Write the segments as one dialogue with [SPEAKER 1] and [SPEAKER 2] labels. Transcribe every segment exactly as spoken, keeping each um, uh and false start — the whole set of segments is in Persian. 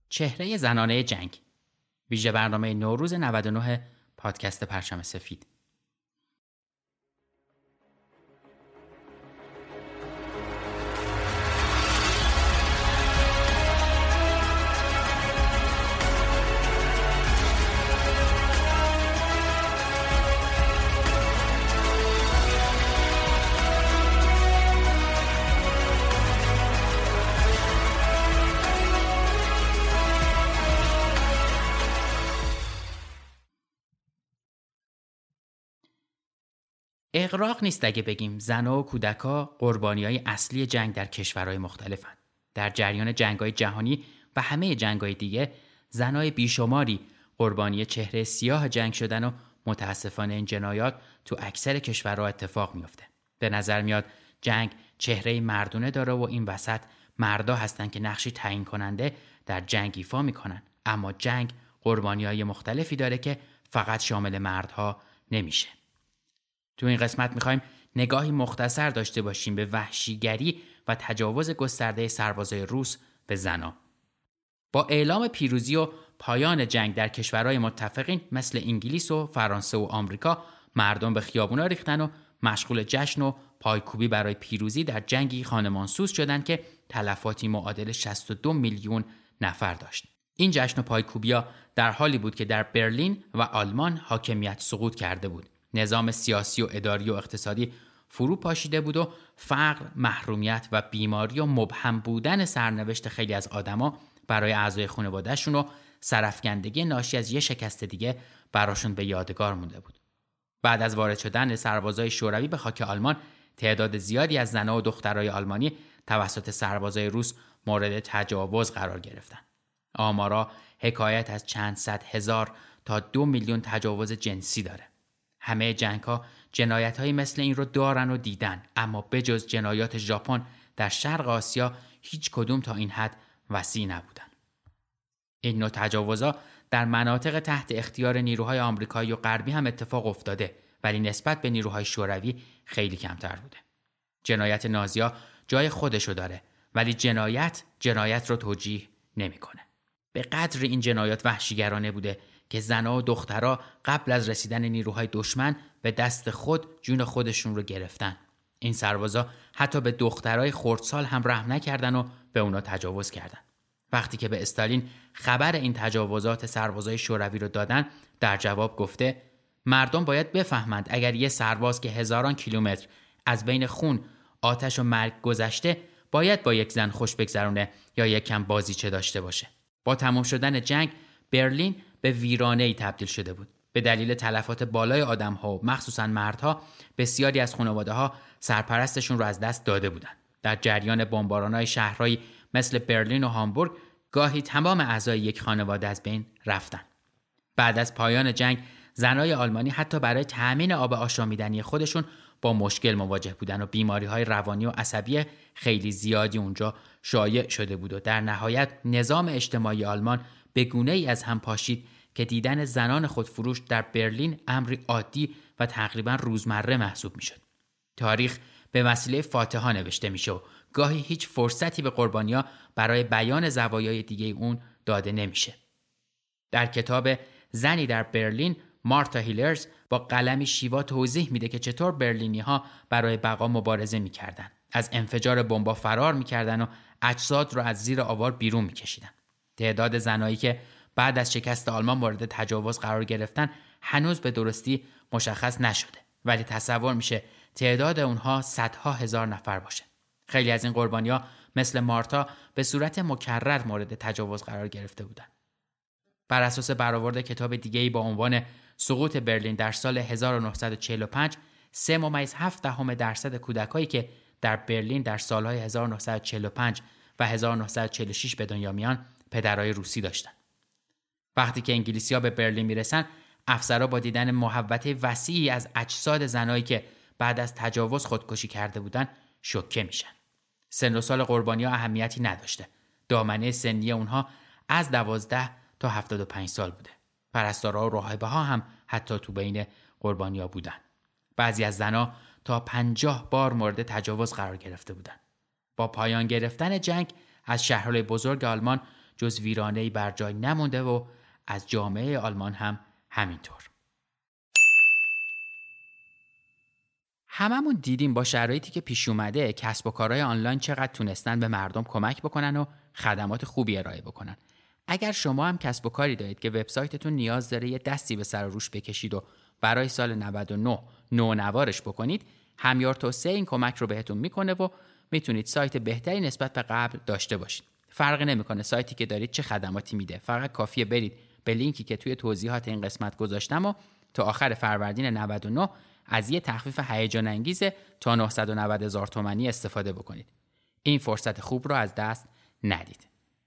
[SPEAKER 1] چهره زنانه جنگ، ویژه برنامه نوروز نود و نه پادکست پرچم سفید. اغراق نیست اگه بگیم زنها و کودک‌ها قربانی‌های اصلی جنگ در کشورهای مختلفند. در جریان جنگ‌های جهانی و همه جنگ‌های دیگه زنای بیشماری قربانی چهره سیاه جنگ شدن و متاسفانه این جنایات تو اکثر کشورها اتفاق میفته. به نظر میاد جنگ چهره مردونه داره و این وسط مردا هستن که نقشی تعیین کننده در جنگ ایفا میکنن، اما جنگ قربانی‌های مختلفی داره که فقط شامل مردها نمیشه. تو این قسمت میخوایم نگاهی مختصر داشته باشیم به وحشیگری و تجاوز گسترده سربازای روس به زنان. با اعلام پیروزی و پایان جنگ در کشورهای متفقین مثل انگلیس و فرانسه و آمریکا، مردم به خیابونا ریختن و مشغول جشن و پایکوبی برای پیروزی در جنگی خانمانسوز شدند که تلفاتی معادل شصت و دو میلیون نفر داشت. این جشن و پایکوبیا در حالی بود که در برلین و آلمان حاکمیت سقوط کرده بود. نظام سیاسی و اداری و اقتصادی فرو پاشیده بود و فقر، محرومیت و بیماری و مبهم بودن سرنوشت خیلی از آدما برای اعضای خانواده‌شون و سرافکندگی ناشی از یه شکست دیگه براشون به یادگار مونده بود. بعد از وارد شدن سربازای شوروی به خاک آلمان، تعداد زیادی از زنها و دخترای آلمانی توسط سربازای روس مورد تجاوز قرار گرفتند. آمارا حکایت از چند صد هزار تا دو میلیون تجاوز جنسی داره. همه جنگ‌ها جنایت‌هایی مثل این رو دارن و دیدن، اما بجز جنایات ژاپن در شرق آسیا هیچ کدوم تا این حد وسیع نبودن. این نوع تجاوزها در مناطق تحت اختیار نیروهای آمریکایی و غربی هم اتفاق افتاده، ولی نسبت به نیروهای شوروی خیلی کمتر بوده. جنایت نازی‌ها جای خودشو داره، ولی جنایت جنایت رو توجیه نمی‌کنه. به قدر این جنایات وحشیگرانه بوده که زنها و دخترها قبل از رسیدن نیروهای دشمن به دست خود جون خودشون رو گرفتن. این سربازا حتی به دخترای خردسال هم رحم نکردن و به اونا تجاوز کردن. وقتی که به استالین خبر این تجاوزات سربازای شوروی رو دادن، در جواب گفته مردم باید بفهمند اگر یه سرباز که هزاران کیلومتر از بین خون، آتش و مرگ گذشته، باید با یک زن خوش بگذرونه یا یک کم بازیچه داشته باشه. با تمام شدن جنگ، برلین به ویرانه‌ای تبدیل شده بود. به دلیل تلفات بالای آدم‌ها و مخصوصاً مردها، بسیاری از خانواده‌ها سرپرستشون رو از دست داده بودند. در جریان بمباران‌های شهرهایی مثل برلین و هامبورگ، گاهی تمام اعضای یک خانواده از بین رفتن. بعد از پایان جنگ، زنای آلمانی حتی برای تأمین آب آشامیدنی خودشون با مشکل مواجه بودن و بیماری‌های روانی و عصبی خیلی زیادی اونجا شایع شده بود و در نهایت نظام اجتماعی آلمان به گونه‌ای از هم پاشید که دیدن زنان خودفروش در برلین امری عادی و تقریباً روزمره محسوب می‌شد. تاریخ به وسیله فاتحا نوشته میشه و گاهی هیچ فرصتی به قربانی‌ها برای بیان زوایای دیگه اون داده نمیشه. در کتاب زنی در برلین، مارتا هیلرز با قلمی شیوا توضیح میده که چطور برلینی‌ها برای بقا مبارزه می‌کردن. از انفجار بمبا فرار می‌کردن و اجساد رو از زیر آوار بیرون می‌کشیدن. تعداد زنایی که بعد از شکست آلمان مورد تجاوز قرار گرفتن هنوز به درستی مشخص نشده، ولی تصور میشه تعداد اونها صدها هزار نفر باشه. خیلی از این قربانی‌ها مثل مارتا به صورت مکرر مورد تجاوز قرار گرفته بودن. بر اساس برآورد کتاب دیگه‌ای با عنوان سقوط برلین در سال هزار و نهصد و چهل و پنج، سه ممیز هفت دهم درصد کودکایی که در برلین در سالهای هزار و نهصد و چهل و پنج و هزار و نهصد و چهل و شش به دنیا میان پدرای روسی داشتن. وقتی که انگلیسی‌ها به برلین میرسن، افسرها با دیدن محوطه وسیعی از اجساد زنایی که بعد از تجاوز خودکشی کرده بودن شوکه میشن. سن و سال قربانی‌ها اهمیتی نداشته. دامنه سنی اونها از دوازده تا هفتاد و پنج سال بوده. پرستارها و راهبه‌ها هم حتی تو بین قربانی‌ها بودن. بعضی از زنها تا پنجاه بار مورد تجاوز قرار گرفته بودن. با پایان گرفتن جنگ از شهرهای بزرگ آلمان جز ویرانه‌ای بر جای نمونده و از جامعه آلمان هم همینطور. هممون دیدیم با شرایطی که پیش اومده کسب و کارهای آنلاین چقدر تونستن به مردم کمک بکنن و خدمات خوبی ارائه بکنن. اگر شما هم کسب و کاری دارید که وبسایتتون نیاز داره یه دستی به سر و روش بکشید و برای سال نود و نه نونوارش بکنید، همیار توسعه این کمک رو بهتون میکنه و میتونید سایت بهتری نسبت به قبل داشته باشید. فرقی نمیکنه سایتی که دارید چه خدماتی میده، فقط کافیه برید به لینکی که توی توضیحات این قسمت گذاشتم و تا آخر فروردین نود و نه از یه تخفیف هیجان انگیز تا نهصد و نود هزار تومانی استفاده بکنید. این فرصت خوب رو از دست ندید.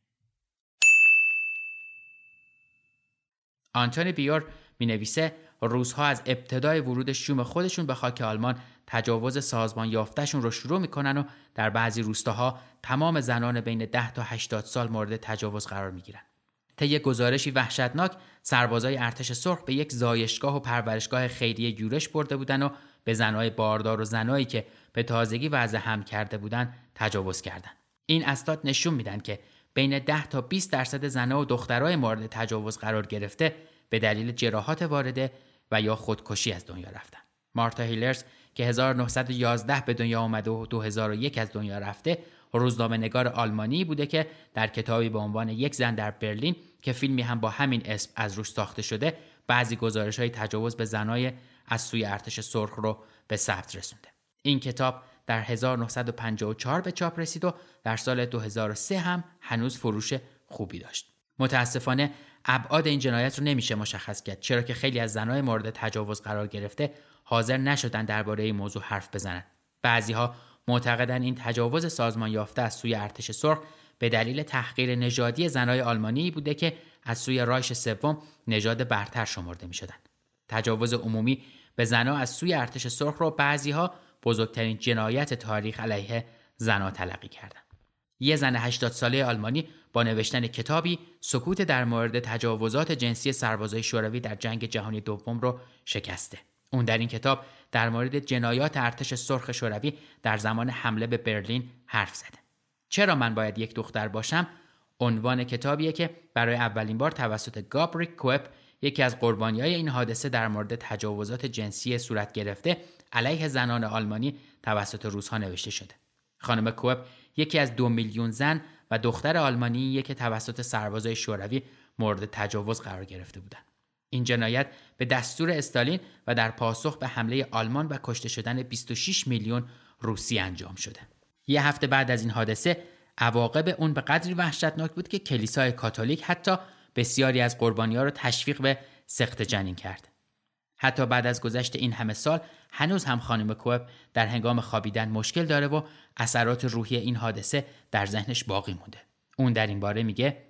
[SPEAKER 1] آنتونی بیور می نویسه روس‌ها از ابتدای ورود شوم خودشون به خاک آلمان تجاوز سازمان یافته‌شون رو شروع میکنن و در بعضی روستاها تمام زنان بین ده تا هشتاد سال مورد تجاوز قرار میگیرن. طی گزارشی وحشتناک سربازای ارتش سرخ به یک زایشگاه و پرورشگاه خیریه یورش برده بودن و به زنای باردار و زنایی که به تازگی وضع هم کرده بودن تجاوز کردند. این اسناد نشون میدن که بین ده تا بیست درصد زنها و دخترای مورد تجاوز قرار گرفته به دلیل جراحات وارده و یا خودکشی از دنیا رفتن. مارتا هیلرز که هزار و نهصد و یازده به دنیا آمده و دو هزار و یک از دنیا رفته، روزنامه‌نگار آلمانی بوده که در کتابی به عنوان یک زن در برلین که فیلمی هم با همین اسم از روش ساخته شده، بعضی گزارش‌های تجاوز به زنای از سوی ارتش سرخ رو به ثبت رسونده. این کتاب در هزار و نهصد و پنجاه و چهار به چاپ رسید و در سال دو هزار و سه هم هنوز فروش خوبی داشت. متاسفانه ابعاد این جنایت رو نمیشه مشخص کرد، چرا که خیلی از زنای مورد تجاوز قرار گرفته حاضر نشدن درباره این موضوع حرف بزنن. بعضی‌ها معتقدن این تجاوز سازمان یافته از سوی ارتش سرخ به دلیل تحقیر نژادی زنای آلمانی بوده که از سوی رایش سوم نژاد برتر شمرده می‌شدند. تجاوز عمومی به زنها از سوی ارتش سرخ رو بعضی‌ها بزرگترین جنایت تاریخ علیه زنها تلقی کردند. یه زن هشتاد ساله آلمانی با نوشتن کتابی سکوت در مورد تجاوزات جنسی سربازای شوروی در جنگ جهانی دوم رو شکسته. اون در این کتاب در مورد جنایات ارتش سرخ شوروی در زمان حمله به برلین حرف زده. چرا من باید یک دختر باشم؟ عنوان کتابیه که برای اولین بار توسط گابریک کوپ، یکی از قربانیای این حادثه در مورد تجاوزات جنسی صورت گرفته علیه زنان آلمانی توسط روس‌ها نوشته شده. خانم کوپ یکی از دو میلیون زن و دختر آلمانیه که توسط سربازای شوروی مورد تجاوز قرار گرفته بودند. این جنایت به دستور استالین و در پاسخ به حمله آلمان و کشته شدن بیست و شش میلیون روسی انجام شده. یه هفته بعد از این حادثه عواقب اون به قدری وحشتناک بود که کلیسای کاتولیک حتی بسیاری از قربانی‌ها رو تشویق به سقط جنین کرد. حتی بعد از گذشت این همه سال هنوز هم خانم کوپ در هنگام خوابیدن مشکل داره و اثرات روحی این حادثه در ذهنش باقی مونده. اون در این باره میگه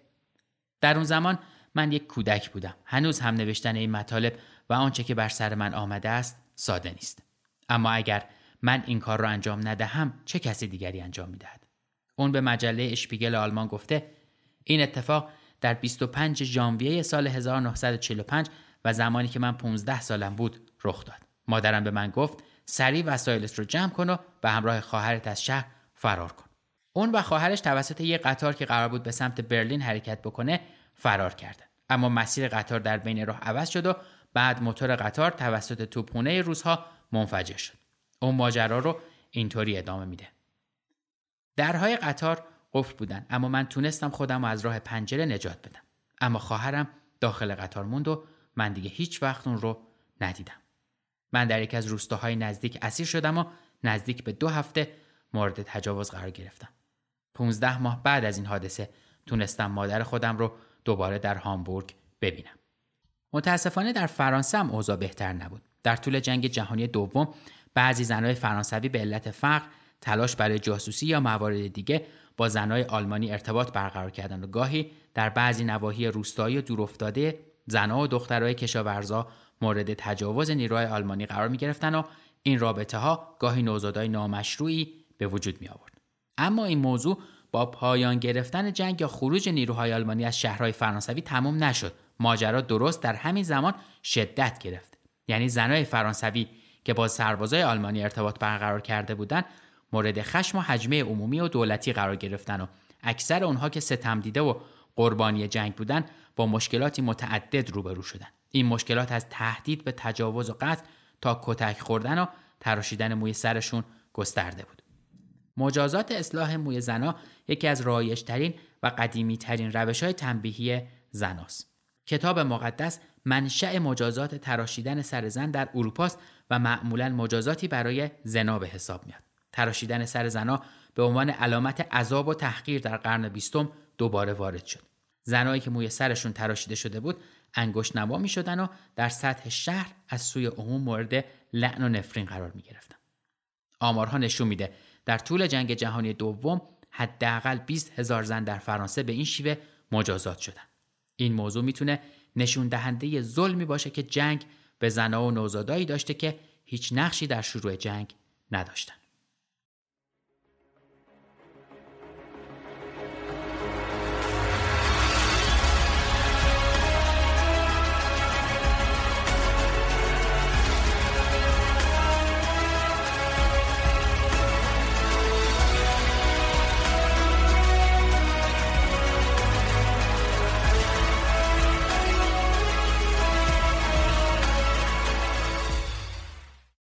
[SPEAKER 1] در اون زمان من یک کودک بودم. هنوز هم نوشتن این مطالب و آنچه که بر سر من آمده است ساده نیست. اما اگر من این کار را انجام ندهم چه کسی دیگری انجام میدهد؟ اون به مجله اشپیگل آلمان گفته این اتفاق در بیست و پنجم ژانویه سال هزار و نهصد و چهل و پنج و زمانی که من پانزده سالم بود رخ داد. مادرم به من گفت سریع وسایلت رو جمع کن و به همراه خواهرت از شهر فرار کن. اون و خواهرش توسط یک قطار که قرار بود به سمت برلین حرکت بکنه فرار کردن. اما مسیر قطار در بین راه عوض شد و بعد موتور قطار توسط توپخانه روس‌ها منفجر شد. اون ماجرا رو اینطوری ادامه میده. درهای قطار قفل بودن اما من تونستم خودم رو از راه پنجره نجات بدم. اما خواهرم داخل قطار موند و من دیگه هیچ وقت اون رو ندیدم. من در یک از روستاهای نزدیک اسیر شدم و نزدیک به دو هفته مورد تجاوز قرار گرفتم. پانزده ماه بعد از این حادثه تونستم مادر خودم رو دوباره در هامبورگ ببینم. متاسفانه در فرانسه هم اوضاع بهتر نبود. در طول جنگ جهانی دوم بعضی زنای فرانسوی به علت فقر، تلاش برای جاسوسی یا موارد دیگه با زنای آلمانی ارتباط برقرار کردند و گاهی در بعضی نواحی روستایی و دورافتاده زنها و دخترای کشاورزا مورد تجاوز نیروهای آلمانی قرار می‌گرفتند و این رابطه‌ها گاهی نوزادای نامشروعی به وجود می‌آورد. اما این موضوع با پایان گرفتن جنگ یا خروج نیروهای آلمانی از شهرهای فرانسوی تمام نشد. ماجرا درست در همین زمان شدت گرفت. یعنی زنای فرانسوی که با سربازای آلمانی ارتباط برقرار کرده بودند مورد خشم و هجمه عمومی و دولتی قرار گرفتن و اکثر اونها که ستم دیده و قربانی جنگ بودن با مشکلاتی متعدد روبرو شدن. این مشکلات از تهدید به تجاوز و قتل تا کتک خوردن و تراشیدن موی سرشون گسترده بود. مجازات اصلاح موی زنا یکی از رایج‌ترین و قدیمی‌ترین روش‌های تنبیهی زناست. کتاب مقدس منشأ مجازات تراشیدن سر زن در اروپا است و معمولاً مجازاتی برای زنا به حساب میاد. تراشیدن سر زنا به عنوان علامت عذاب و تحقیر در قرن بیستم دوباره وارد شد. زنایی که موی سرشون تراشیده شده بود انگشت نما می‌شدن و در سطح شهر از سوی عموم مورد لعن و نفرین قرار می‌گرفتن. آمارها نشون میده در طول جنگ جهانی دوم حداقل بیست هزار زن در فرانسه به این شیوه مجازات شدن. این موضوع میتونه نشون دهنده ظلمی باشه که جنگ به زنها و نوزادایی داشته که هیچ نقشی در شروع جنگ نداشتن.